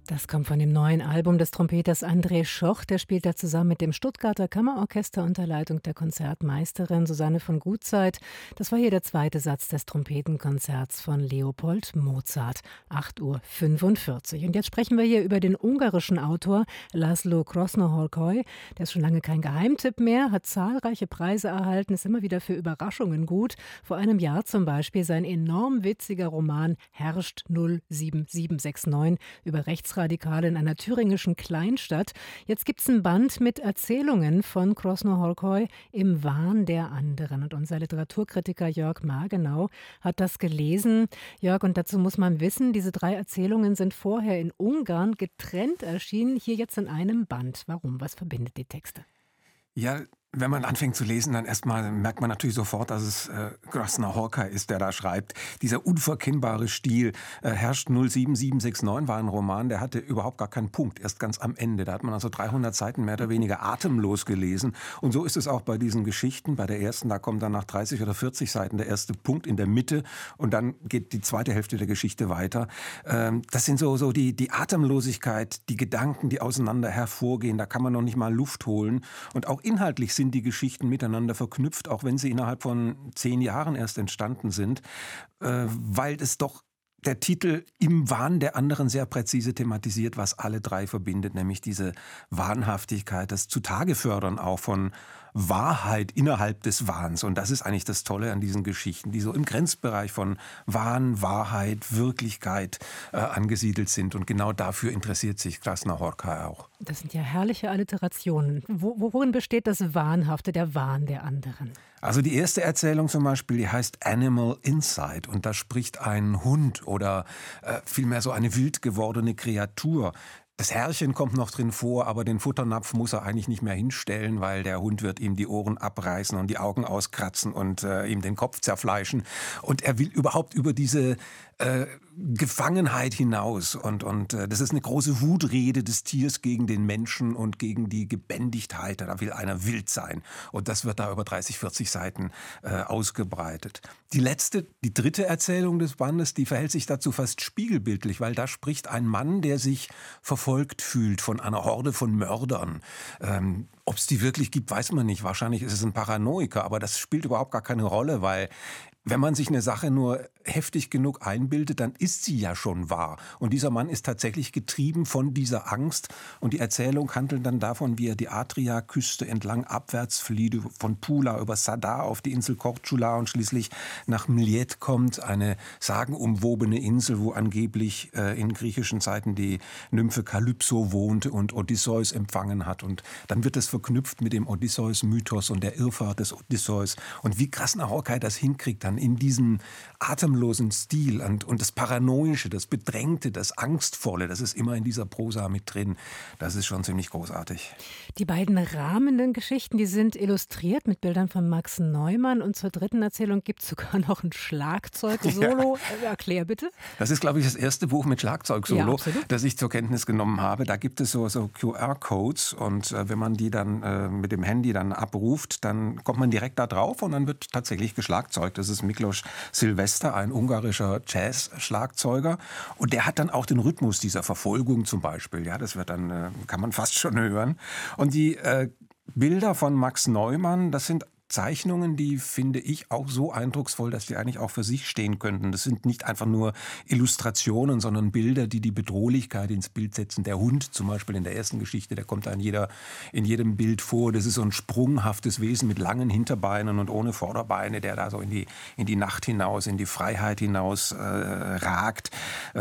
Das kommt von dem neuen Album des Trompeters André Schoch. Der spielt da zusammen mit dem Stuttgarter Kammerorchester unter Leitung der Konzertmeisterin Susanne von Gutzeit. Das war hier der zweite Satz des Trompetenkonzerts von Leopold Mozart. 8:45 Uhr. Und jetzt sprechen wir hier über den ungarischen Autor László Krasznahorkai. Der ist schon lange kein Geheimtipp mehr, hat zahlreiche Preise erhalten, ist immer wieder für Überraschungen gut. Vor einem Jahr zum Beispiel sein enorm witziger Roman Herrscht 07769 über Rechtsradikale in einer thüringischen Kleinstadt. Jetzt gibt es ein Band mit Erzählungen von Krasznahorkai im Wahn der anderen. Und unser Literaturkritiker Jörg Margenau hat das gelesen. Jörg, und dazu muss man wissen, diese 3 Erzählungen sind vorher in Ungarn getrennt erschienen, hier jetzt in einem Band. Warum? Was verbindet die Texte? Ja, wenn man anfängt zu lesen, dann erstmal merkt man natürlich sofort, dass es Krasznahorkai ist, der da schreibt. Dieser unverkennbare Stil. Herrscht 07769 war ein Roman, der hatte überhaupt gar keinen Punkt, erst ganz am Ende. Da hat man also 300 Seiten mehr oder weniger atemlos gelesen. Und so ist es auch bei diesen Geschichten. Bei der ersten, da kommt dann nach 30 oder 40 Seiten der erste Punkt in der Mitte und dann geht die zweite Hälfte der Geschichte weiter. Das sind so die Atemlosigkeit, die Gedanken, die auseinander hervorgehen. Da kann man noch nicht mal Luft holen. Und auch inhaltlich sind die Geschichten miteinander verknüpft, auch wenn sie innerhalb von 10 Jahren erst entstanden sind, weil es doch der Titel Im Wahn der anderen sehr präzise thematisiert, was alle 3 verbindet, nämlich diese Wahnhaftigkeit, das Zutagefördern auch von Wahrheit innerhalb des Wahns. Und das ist eigentlich das Tolle an diesen Geschichten, die so im Grenzbereich von Wahn, Wahrheit, Wirklichkeit angesiedelt sind. Und genau dafür interessiert sich Krasznahorkai auch. Das sind ja herrliche Alliterationen. Worin besteht das Wahnhafte, der Wahn der anderen? Also die erste Erzählung zum Beispiel, die heißt Animal Inside. Und da spricht ein Hund oder vielmehr so eine wild gewordene Kreatur. Das Herrchen kommt noch drin vor, aber den Futternapf muss er eigentlich nicht mehr hinstellen, weil der Hund wird ihm die Ohren abreißen und die Augen auskratzen und ihm den Kopf zerfleischen. Und er will überhaupt über diese Gefangenheit hinaus. Und das ist eine große Wutrede des Tiers gegen den Menschen und gegen die Gebändigtheit. Da will einer wild sein. Und das wird da über 30, 40 Seiten ausgebreitet. Die dritte Erzählung des Bandes, die verhält sich dazu fast spiegelbildlich, weil da spricht ein Mann, der sich verfolgt fühlt von einer Horde von Mördern. Ob es die wirklich gibt, weiß man nicht. Wahrscheinlich ist es ein Paranoiker, aber das spielt überhaupt gar keine Rolle, weil wenn man sich eine Sache nur heftig genug einbildet, dann ist sie ja schon wahr. Und dieser Mann ist tatsächlich getrieben von dieser Angst. Und die Erzählung handelt dann davon, wie er die Adriaküste entlang abwärts flieht, von Pula über Sadar auf die Insel Korčula und schließlich nach Mljet kommt, eine sagenumwobene Insel, wo angeblich in griechischen Zeiten die Nymphe Kalypso wohnte und Odysseus empfangen hat. Und dann wird es verknüpft mit dem Odysseus-Mythos und der Irrfahrt des Odysseus. Und wie Krasznahorkai das hinkriegt, dann in diesem atemlosen Stil und das Paranoische, das Bedrängte, das Angstvolle, das ist immer in dieser Prosa mit drin. Das ist schon ziemlich großartig. Die beiden rahmenden Geschichten, die sind illustriert mit Bildern von Max Neumann. Und zur dritten Erzählung gibt es sogar noch ein Schlagzeug-Solo. Ja. Erklär bitte. Das ist, glaube ich, das erste Buch mit Schlagzeug-Solo, ja, das ich zur Kenntnis genommen habe. Da gibt es so QR-Codes und wenn man die dann mit dem Handy dann abruft, dann kommt man direkt da drauf und dann wird tatsächlich geschlagzeugt. Das ist Miklos Silvester, ein ungarischer Jazz-Schlagzeuger. Und der hat dann auch den Rhythmus dieser Verfolgung zum Beispiel. Ja, das wird dann, kann man fast schon hören. Und die Bilder von Max Neumann, das sind Zeichnungen, die finde ich auch so eindrucksvoll, dass die eigentlich auch für sich stehen könnten. Das sind nicht einfach nur Illustrationen, sondern Bilder, die die Bedrohlichkeit ins Bild setzen. Der Hund zum Beispiel in der ersten Geschichte, der kommt da in jedem Bild vor. Das ist so ein sprunghaftes Wesen mit langen Hinterbeinen und ohne Vorderbeine, der da so in die Nacht hinaus, in die Freiheit hinaus ragt.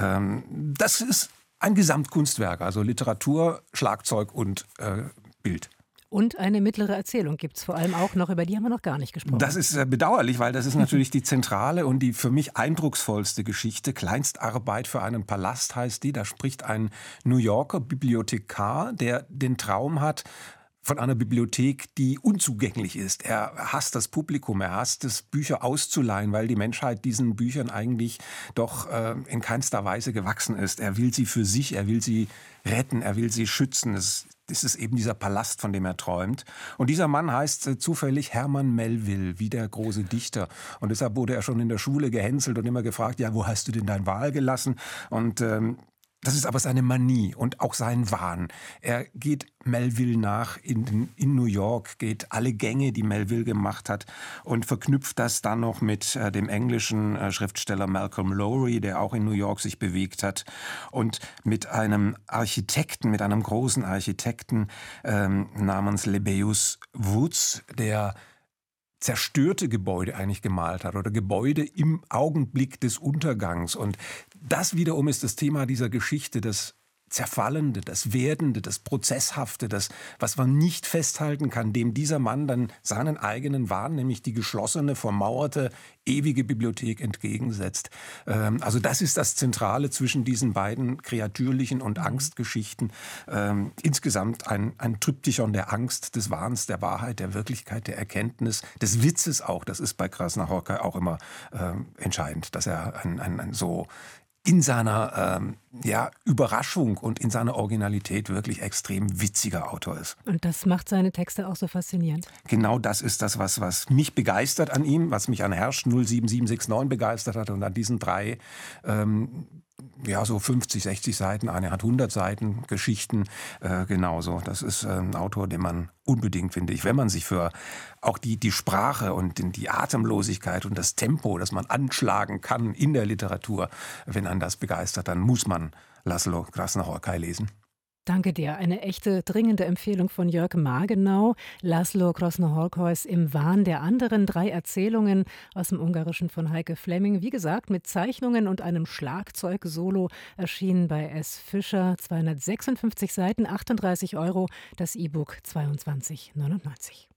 Das ist ein Gesamtkunstwerk, also Literatur, Schlagzeug und Bild. Und eine mittlere Erzählung gibt es vor allem auch noch, über die haben wir noch gar nicht gesprochen. Das ist bedauerlich, weil das ist natürlich die zentrale und die für mich eindrucksvollste Geschichte. Kleinstarbeit für einen Palast heißt die. Da spricht ein New Yorker Bibliothekar, der den Traum hat von einer Bibliothek, die unzugänglich ist. Er hasst das Publikum, er hasst es, Bücher auszuleihen, weil die Menschheit diesen Büchern eigentlich doch in keinster Weise gewachsen ist. Er will sie für sich, er will sie retten, er will sie schützen. Das ist eben dieser Palast, von dem er träumt. Und dieser Mann heißt zufällig Herman Melville, wie der große Dichter. Und deshalb wurde er schon in der Schule gehänselt und immer gefragt, ja, wo hast du denn dein Wal gelassen? Und Das ist aber seine Manie und auch sein Wahn. Er geht Melville nach in New York, geht alle Gänge, die Melville gemacht hat, und verknüpft das dann noch mit dem englischen Schriftsteller Malcolm Lowry, der auch in New York sich bewegt hat, und mit einem Architekten, mit einem großen Architekten namens Lebbeus Woods, der zerstörte Gebäude eigentlich gemalt hat oder Gebäude im Augenblick des Untergangs. Und das wiederum ist das Thema dieser Geschichte, das Zerfallende, das Werdende, das Prozesshafte, das, was man nicht festhalten kann, dem dieser Mann dann seinen eigenen Wahn, nämlich die geschlossene, vermauerte, ewige Bibliothek entgegensetzt. Also das ist das Zentrale zwischen diesen beiden kreatürlichen und Angstgeschichten. Insgesamt ein Triptychon der Angst, des Wahns, der Wahrheit, der Wirklichkeit, der Erkenntnis, des Witzes auch. Das ist bei Krasna-Horkai auch immer entscheidend, dass er ein so in seiner Überraschung und in seiner Originalität wirklich extrem witziger Autor ist. Und das macht seine Texte auch so faszinierend. Genau das ist das, was mich begeistert an ihm, was mich an Hersch 07769 begeistert hat und an diesen drei so 50, 60 Seiten, eine hat 100 Seiten Geschichten, genauso. Das ist ein Autor, den man unbedingt, finde ich, wenn man sich für auch die Sprache und die Atemlosigkeit und das Tempo, das man anschlagen kann in der Literatur, wenn einen das begeistert, dann muss man László Krasna-Horkai lesen. Danke dir. Eine echte, dringende Empfehlung von Jörg Margenau. László Krasna-Horkais Im Wahn der anderen, 3 Erzählungen aus dem Ungarischen von Heike Flemming. Wie gesagt, mit Zeichnungen und einem Schlagzeug-Solo, erschienen bei S. Fischer. 256 Seiten, 38 €, das E-Book 22,99 €.